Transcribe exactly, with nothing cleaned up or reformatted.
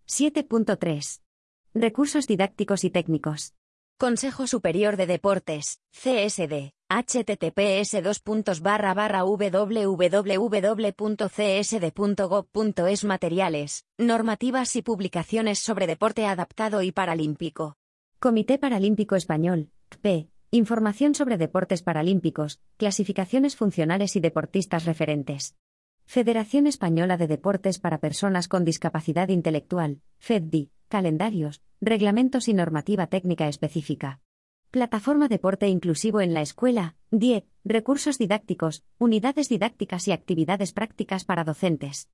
siete punto tres. Recursos didácticos y técnicos. Consejo Superior de Deportes, C S D, https dos puntos barra barra www punto c s d punto gov punto es Materiales, normativas y publicaciones sobre deporte adaptado y paralímpico. Comité Paralímpico Español, C P E, información sobre deportes paralímpicos, clasificaciones funcionales y deportistas referentes. Federación Española de Deportes para Personas con Discapacidad Intelectual, FEDDI, calendarios, reglamentos y normativa técnica específica. Plataforma Deporte Inclusivo en la Escuela, D I E C, recursos didácticos, unidades didácticas y actividades prácticas para docentes.